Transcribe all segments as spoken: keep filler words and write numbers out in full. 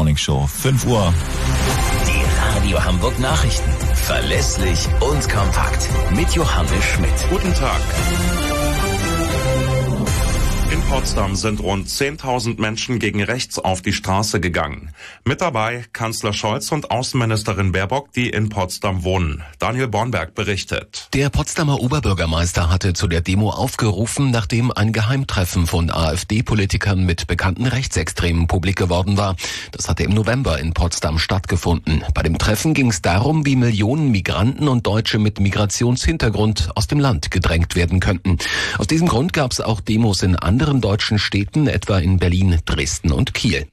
Morning Show. fünf Uhr. Die Radio Hamburg Nachrichten. Verlässlich und kompakt. Mit Johannes Schmidt. Guten Tag. In Potsdam sind rund zehntausend Menschen gegen rechts auf die Straße gegangen. Mit dabei Kanzler Scholz und Außenministerin Baerbock, die in Potsdam wohnen. Daniel Bornberg berichtet. Der Potsdamer Oberbürgermeister hatte zu der Demo aufgerufen, nachdem ein Geheimtreffen von AfD-Politikern mit bekannten Rechtsextremen publik geworden war. Das hatte im November in Potsdam stattgefunden. Bei dem Treffen ging es darum, wie Millionen Migranten und Deutsche mit Migrationshintergrund aus dem Land gedrängt werden könnten. Aus diesem Grund gab es auch Demos in anderen deutschen Städten, etwa in Berlin, Dresden und Kiel.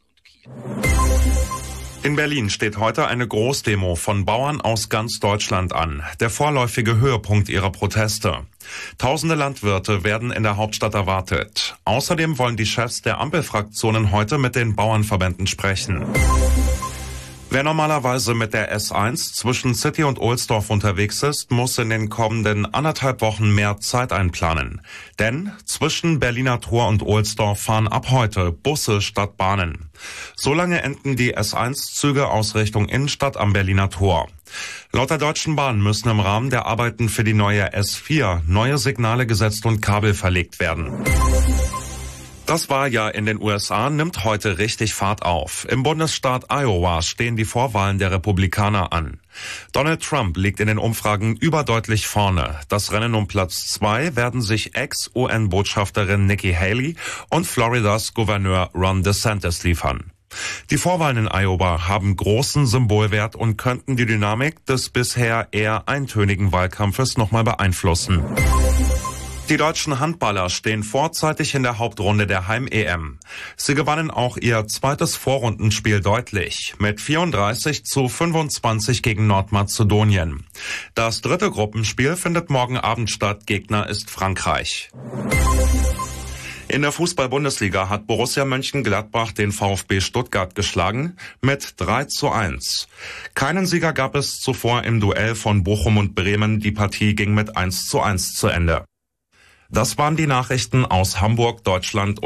In Berlin steht heute eine Großdemo von Bauern aus ganz Deutschland an. Der vorläufige Höhepunkt ihrer Proteste. Tausende Landwirte werden in der Hauptstadt erwartet. Außerdem wollen die Chefs der Ampelfraktionen heute mit den Bauernverbänden sprechen. Wer normalerweise mit der S eins zwischen City und Ohlsdorf unterwegs ist, muss in den kommenden anderthalb Wochen mehr Zeit einplanen. Denn zwischen Berliner Tor und Ohlsdorf fahren ab heute Busse statt Bahnen. Solange enden die S eins Züge aus Richtung Innenstadt am Berliner Tor. Laut der Deutschen Bahn müssen im Rahmen der Arbeiten für die neue S vier neue Signale gesetzt und Kabel verlegt werden. Das Wahljahr in den U S A nimmt heute richtig Fahrt auf. Im Bundesstaat Iowa stehen die Vorwahlen der Republikaner an. Donald Trump liegt in den Umfragen überdeutlich vorne. Das Rennen um Platz zwei werden sich Ex-U N-Botschafterin Nikki Haley und Floridas Gouverneur Ron DeSantis liefern. Die Vorwahlen in Iowa haben großen Symbolwert und könnten die Dynamik des bisher eher eintönigen Wahlkampfes nochmal beeinflussen. Die deutschen Handballer stehen vorzeitig in der Hauptrunde der Heim-E M. Sie gewannen auch ihr zweites Vorrundenspiel deutlich mit vierunddreißig zu fünfundzwanzig gegen Nordmazedonien. Das dritte Gruppenspiel findet morgen Abend statt. Gegner ist Frankreich. In der Fußball-Bundesliga hat Borussia Mönchengladbach den VfB Stuttgart geschlagen mit drei zu eins. Keinen Sieger gab es zuvor im Duell von Bochum und Bremen. Die Partie ging mit eins zu eins zu Ende. Das waren die Nachrichten aus Hamburg, Deutschland und